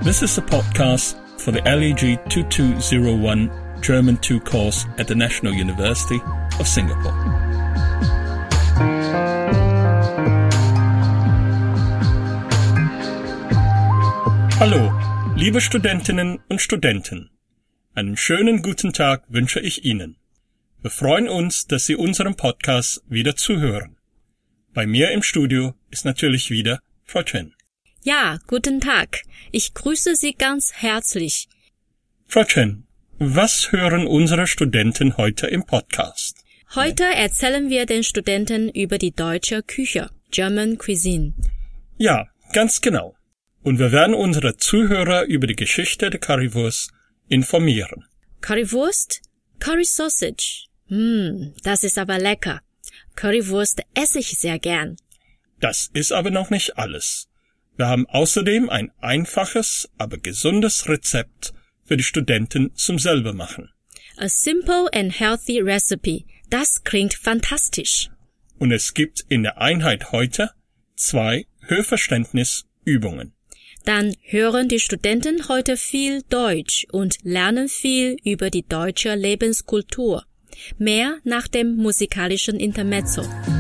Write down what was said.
This is a podcast for the LEG 2201 German 2 course at the National University of Singapore. Hallo, liebe Studentinnen und Studenten. Einen schönen guten Tag wünsche ich Ihnen. Wir freuen uns, dass Sie unserem Podcast wieder zuhören. Bei mir im Studio ist natürlich wieder Frau Chen. Ja, guten Tag. Ich grüße Sie ganz herzlich. Frau Chen, was hören unsere Studenten heute im Podcast? Heute erzählen wir den Studenten über die deutsche Küche, German Cuisine. Ja, ganz genau. Und wir werden unsere Zuhörer über die Geschichte der Currywurst informieren. Currywurst? Curry Sausage. Das ist aber lecker. Currywurst esse ich sehr gern. Das ist aber noch nicht alles. Wir haben außerdem ein einfaches, aber gesundes Rezept für die Studenten zum Selbermachen. A simple and healthy recipe. Das klingt fantastisch. Und es gibt in der Einheit heute 2 Hörverständnisübungen. Dann hören die Studenten heute viel Deutsch und lernen viel über die deutsche Lebenskultur. Mehr nach dem musikalischen Intermezzo.